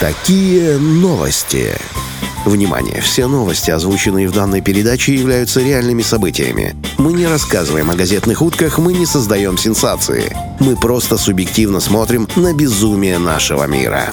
Такие новости. Внимание! Все новости, озвученные в данной передаче, являются реальными событиями. Мы не рассказываем о газетных утках, мы не создаем сенсации. Мы просто субъективно смотрим на безумие нашего мира.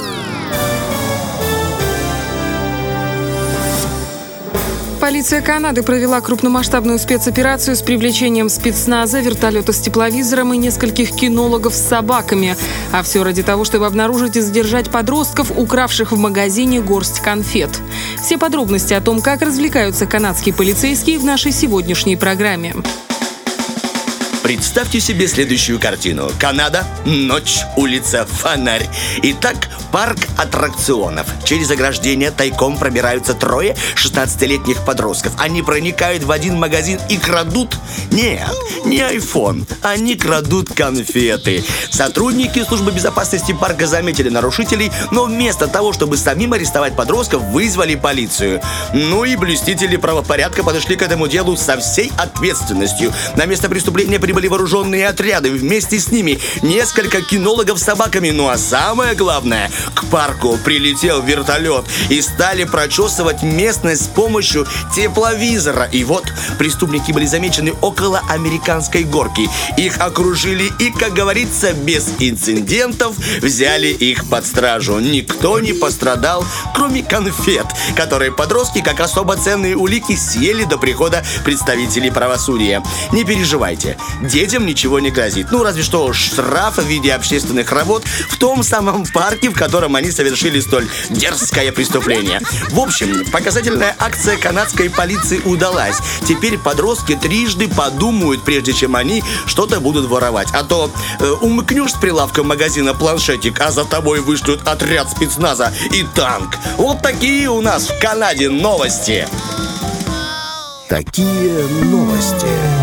Полиция Канады провела крупномасштабную спецоперацию с привлечением спецназа, вертолета с тепловизором и нескольких кинологов с собаками. А все ради того, чтобы обнаружить и задержать подростков, укравших в магазине горсть конфет. Все подробности о том, как развлекаются канадские полицейские, в нашей сегодняшней программе. Представьте себе следующую картину. Канада, ночь, улица, фонарь. Итак, парк аттракционов. Через ограждение тайком пробираются трое 16-летних подростков. Они проникают в один магазин и крадут... Нет, не iPhone. Они крадут конфеты. Сотрудники службы безопасности парка заметили нарушителей, но вместо того, чтобы самим арестовать подростков, вызвали полицию. Ну и блюстители правопорядка подошли к этому делу со всей ответственностью. На место преступления прибыли вооруженные отряды, вместе с ними несколько кинологов с собаками. Ну а самое главное, к парку прилетел вертолет и стали прочесывать местность с помощью тепловизора. И вот преступники были замечены около американской горки. Их окружили и, как говорится, без инцидентов взяли их под стражу. Никто не пострадал, кроме конфет, которые подростки, как особо ценные улики, съели до прихода представителей правосудия. Не переживайте, детям ничего не грозит. Ну, разве что штраф в виде общественных работ в том самом парке, в котором они совершили столь дерзкое преступление. В общем, показательная акция канадской полиции удалась. Теперь подростки трижды подумают, прежде чем они что-то будут воровать. А то умыкнешь с прилавка магазина планшетик, а за тобой вышлют отряд спецназа и танк. Вот такие у нас в Канаде новости. Такие новости.